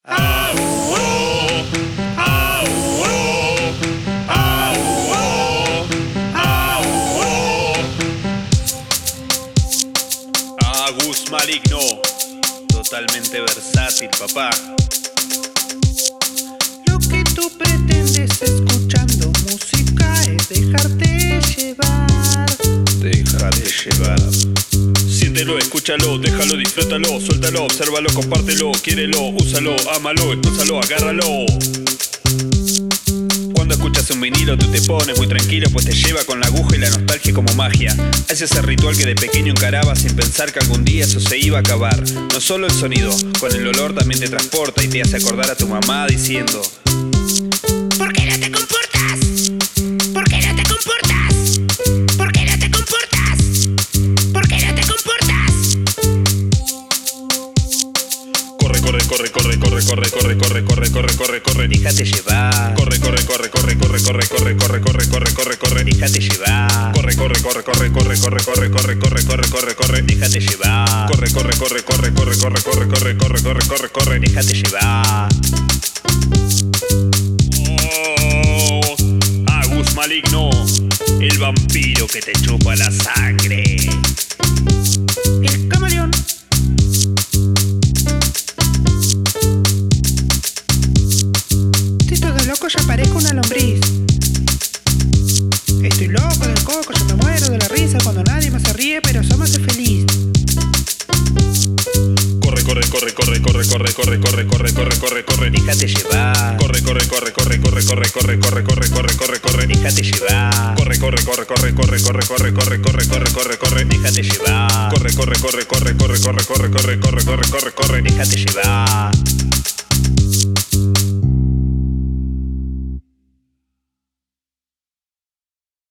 Agus Maligno, totalmente versátil, papá. Lo que tú pretendes escuchando música es dejarte llevar. Déjate llevar. Siéntelo, escúchalo, déjalo, disfrútalo, suéltalo, obsérvalo, compártelo, quiérelo, úsalo, ámalo, expúsalo, agárralo. Cuando escuchas un vinilo tú te pones muy tranquilo, pues te lleva con la aguja y la nostalgia como magia. Haces ese ritual que de pequeño encarabas sin pensar que algún día eso se iba a acabar. No solo el sonido, con el olor también te transporta y te hace acordar a tu mamá diciendo: ¿por qué no te comportas? ¿Por qué no te comportas? ¿Por qué no te comportas? ¿Por qué no te comportas? Corre, corre, corre, corre, corre, corre, corre, corre, corre, corre, corre, corre, Déjate llevar. corre, corre, corre, corre, corre, corre, corre, corre, corre, corre, corre, corre, Déjate llevar. corre, corre, corre, corre, corre, corre, corre, corre, corre, corre, corre, corre, Déjate llevar. corre, corre, corre, corre, corre, corre, corre, corre, corre, corre, corre, corre. Déjate llevar. Oh, Agus Maligno, el vampiro que te chupa la sangre. El camaleón. Estoy todo loco, ya parezco una lombriz. Estoy loco del coco, yo me muero de la risa cuando nadie más se ríe, pero eso me hace feliz. Corre, corre, corre, corre, corre, corre, corre, corre, corre, corre, corre, corre. Déjate llevar. Corre, corre, corre, corre, corre, corre, corre, corre, corre, corre, corre, corre. Déjate llevar. Corre, corre, corre, corre, corre, corre, corre, corre, corre, corre, corre, corre. Déjate llevar. Corre, corre, corre, corre, corre, corre, corre, corre, corre, corre, corre, corre. Déjate llevar.